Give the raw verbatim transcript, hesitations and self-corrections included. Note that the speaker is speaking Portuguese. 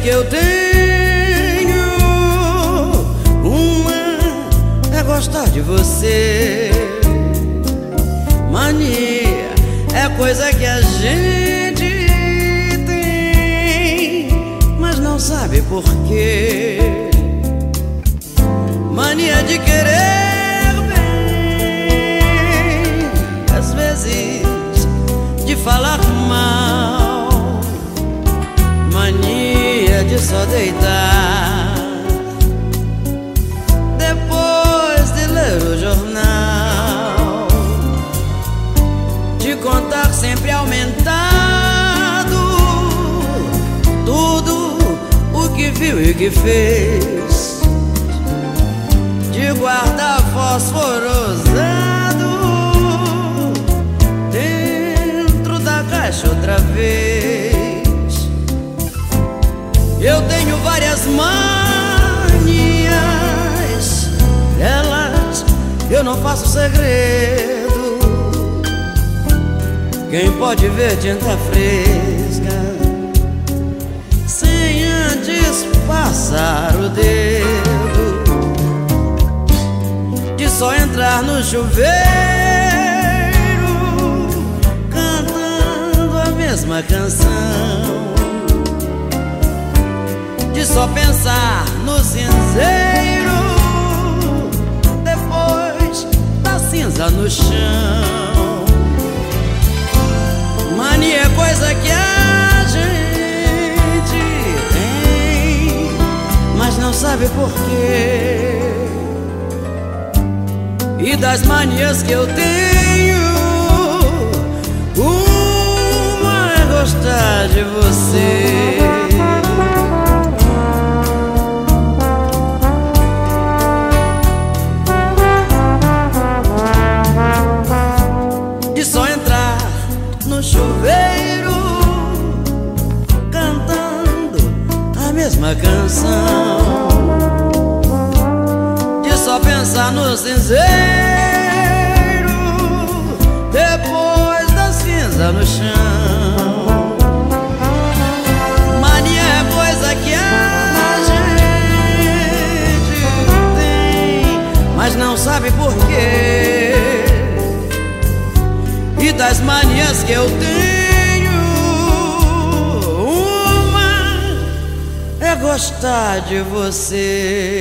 que eu tenho, uma é gostar de você. Mania é coisa que a gente tem, mas não sabe por quê. Mania de querer bem, às vezes de falar mal. Mania de só deitar depois de ler o jornal, de contar sempre aumentado tudo o que viu e que fez, de guardar fosforosado dentro da caixa outra vez. Eu tenho várias manias, delas eu não faço segredo. Quem pode ver tinta fresca sem antes passar o dedo, de só entrar no chuveiro cantando a mesma canção, de só pensar no cinzeiro depois da cinza no chão. Mania é coisa que a gente tem, mas não sabe por quê. E das manias que eu tenho, uma é gostar de você. No chuveiro cantando a mesma canção, de só pensar no cinzeiro depois da cinza no chão. Mania é coisa que a gente tem, mas não sabe por quê. E das manias que eu tenho, uma é gostar de você.